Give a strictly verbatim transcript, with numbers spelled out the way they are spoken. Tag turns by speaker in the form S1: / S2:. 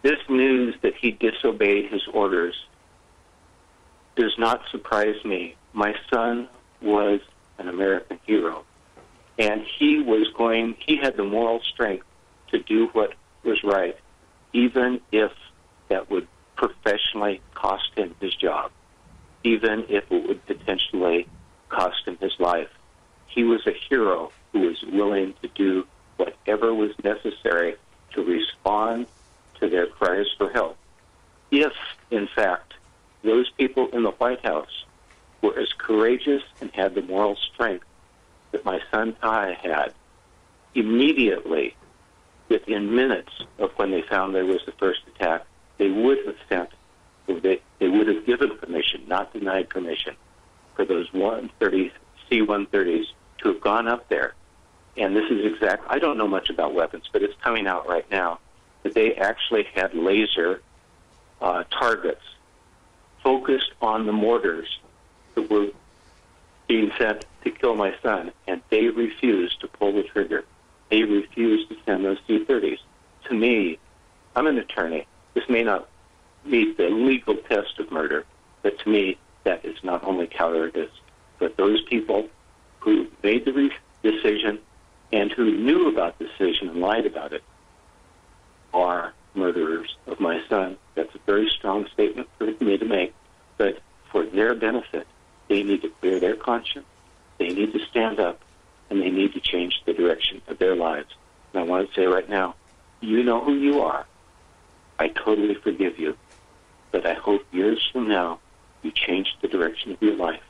S1: this news that he disobeyed his orders does not surprise me. My son was an American hero, and he was going, he had the moral strength to do what was right, even if that would professionally cost him his job, even if it would potentially cost him his life. He was a hero who was willing to do whatever was necessary to respond to their cries for help. If, in fact, those people in the White House were as courageous and had the moral strength that my son Ty had, immediately, within minutes of when they found there was the first attack, they would have sent, they, they would have given permission, not denied permission, for those one thirty C one thirties to have gone up there. And this is exact, I don't know much about weapons, but it's coming out right now, that they actually had laser uh, targets focused on the mortars that were being sent to kill my son, and they refused to pull the trigger. They refused to send those C thirties. To me, I'm an attorney. This may not meet the legal test of murder, but to me, that is not only cowardice, but those people who made the re- decision and who knew about the decision and lied about it are murderers of my son. That's a very strong statement for me to make, but for their benefit, they need to clear their conscience, they need to stand up, and they need to change the direction of their lives. And I want to say right now, you know who you are. I totally forgive you, but I hope years from now you change the direction of your life.